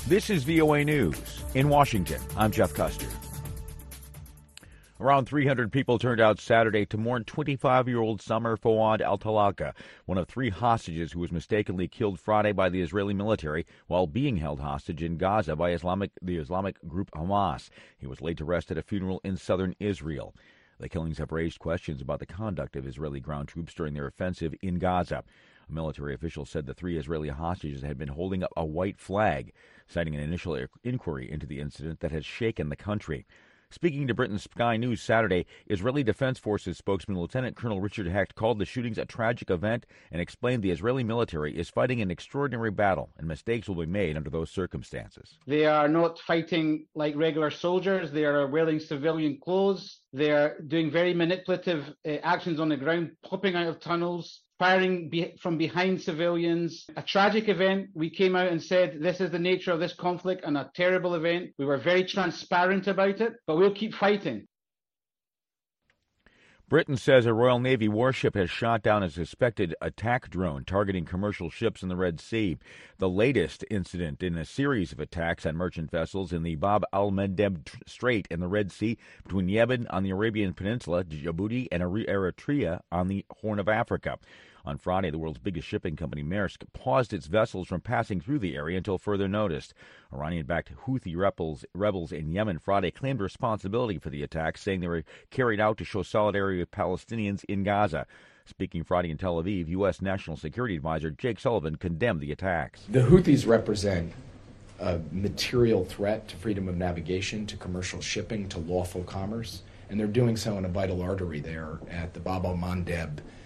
This is VOA News. In Washington, I'm Jeff Custer. Around 300 people turned out Saturday to mourn 25-year-old Samer Fouad al-Talaka, one of 3 hostages who was mistakenly killed Friday by the Israeli military while being held hostage in Gaza by the Islamic group Hamas. He was laid to rest at a funeral in southern Israel. The killings have raised questions about the conduct of Israeli ground troops during their offensive in Gaza. A military official said the 3 Israeli hostages had been holding up a white flag, citing an initial inquiry into the incident that has shaken the country. Speaking to Britain's Sky News Saturday, Israeli Defense Forces spokesman Lieutenant Colonel Richard Hecht called the shootings a tragic event and explained the Israeli military is fighting an extraordinary battle and mistakes will be made under those circumstances. They are not fighting like regular soldiers. They are wearing civilian clothes. They are doing very manipulative actions on the ground, popping out of tunnels, firing from behind civilians. A tragic event. We came out and said this is the nature of this conflict and a terrible event. We were very transparent about it, but we'll keep fighting. Britain says a Royal Navy warship has shot down a suspected attack drone targeting commercial ships in the Red Sea, the latest incident in a series of attacks on merchant vessels in the Bab al-Mandeb Strait in the Red Sea between Yemen on the Arabian Peninsula, Djibouti, and Eritrea on the Horn of Africa. On Friday, the world's biggest shipping company, Maersk, paused its vessels from passing through the area until further notice. Iranian-backed Houthi rebels in Yemen Friday claimed responsibility for the attacks, saying they were carried out to show solidarity with Palestinians in Gaza. Speaking Friday in Tel Aviv, U.S. National Security Advisor Jake Sullivan condemned the attacks. The Houthis represent a material threat to freedom of navigation, to commercial shipping, to lawful commerce, and they're doing so in a vital artery there at the Bab al-Mandeb